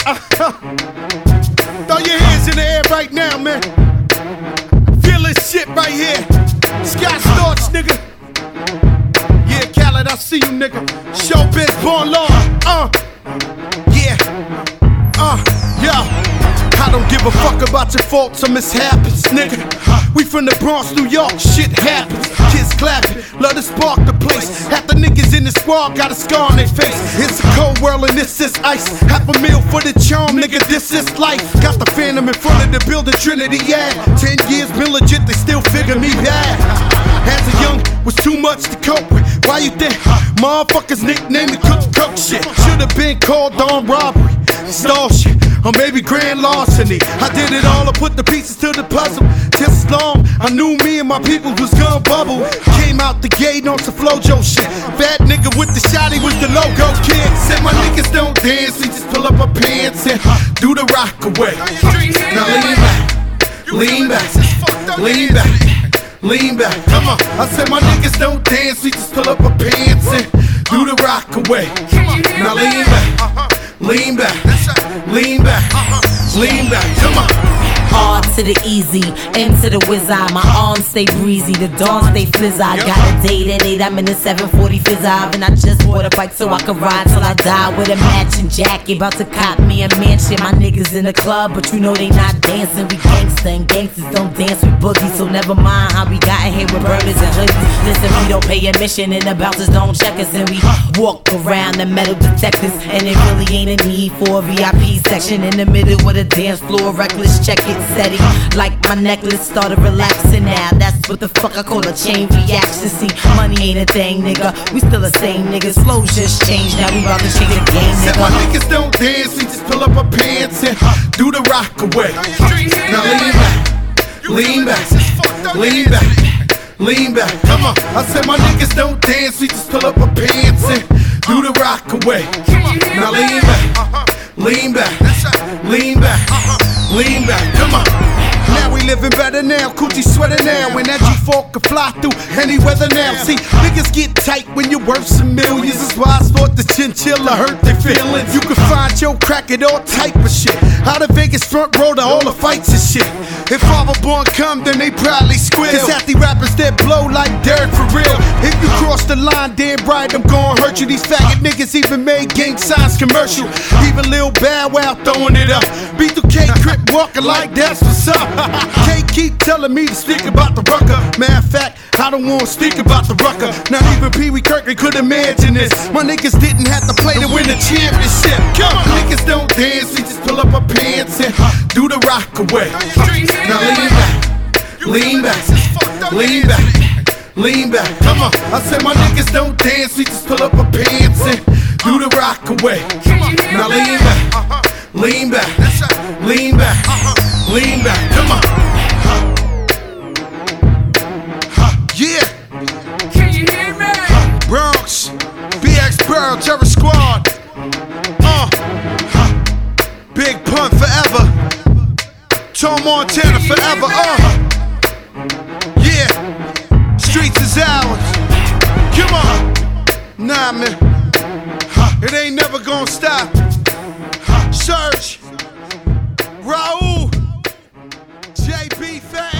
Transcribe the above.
Throw your hands in the air right now, man. Feel this shit right here. Scott Storch, nigga. Yeah, Khaled, I see you, nigga. Showbiz, born law. Yeah. Yo. I don't give a fuck about your faults or mishaps, nigga. We from the Bronx, New York, shit happens. Kids clapping, love to spark the place. Half the niggas in the squad got a scar on their face. It's a cold world and this is ice. $500,000 for the charm, nigga, this is life. Got the Phantom in front of the building, Trinity, yeah. 10 years been legit, they still figure me bad. As a young, was too much to cope with. Why you think motherfuckers nicknamed me cook shit? Should've been called on robbery, stall shit, or maybe grand larceny. I did it all, I put the pieces to the puzzle. Just as long, I knew me and my people was gonna bubble. Came out the gate on some Flojo shit. Bad nigga with the shotty was the logo kid. Said my niggas don't dance, we just pull up our pants and do the rock away. Now lean back, lean back, lean back, lean back. Come on, I said my niggas don't dance, we just pull up our pants and do the rock away. Now lean back, lean back, lean back, lean back. Come on. R to the easy, M to the whiz eye. My arms stay breezy, the dawn stay flizz. I got a date at 8, I'm in the 740 fizz eye. And I just bought a bike so I can ride till I die. With a matching jacket, about to cop me a mansion. My niggas in the club, but you know they not dancing. We gangsta and gangsters don't dance with boogies. So never mind how we got in here with burners and hoodies. Listen, we don't pay admission and the bouncers don't check us. And we walk around the metal detectors. And it really ain't a need for a VIP section. In the middle with a dance floor, reckless, check it. Steady, like my necklace started relaxing now. That's what the fuck I call a chain reaction. See, money ain't a thing, nigga. We still the same niggas. Flows just changed, now we about to change the game, nigga. Said my niggas don't dance, we just pull up our pants and do the rock away. Now lean back, lean back, lean back, lean back. Come on, I said my niggas don't dance, we just pull up our pants and do the rock away. Now lean back, lean back, lean back. Lean back, come on. Now we living better now, coochie sweater now. And that G4 can fly through any weather now. See, niggas get tight when you're worth some millions. That's why I thought the chinchilla hurt their feelings. You can find your crack at all type of shit. Out of Vegas front row to all the fights and shit. If Father Born come, then they probably squeal. Cause half the rappers that blow like dirt for real. If you cross the line, damn right, I'm gon' hurt you. These faggot niggas even made gang signs commercial. Even Lil Bow Wow throwing it up. B2K Crip walking like that's what's up. Can't keep telling me to speak about the rucker. Matter of fact, I don't wanna speak about the rucker. Not even Pee Wee Kirkland could imagine this. My niggas didn't have to play to win the championship. Come on, niggas don't dance, we just pull up our pants and do the rock away. Now lean back, lean back, lean back, lean back. Come on, I said my niggas don't dance, we just pull up our pants and do the rock away. Now lean back, lean back, lean back, lean back. Come on. Yeah. Can you hear me? Bronx, BX Pearl, Terror Squad. Big Pun forever. Tom Montana forever. Yeah. Streets is ours. Come on. Nah, man. It ain't never gonna stop. Surge. Raul. JB Fat.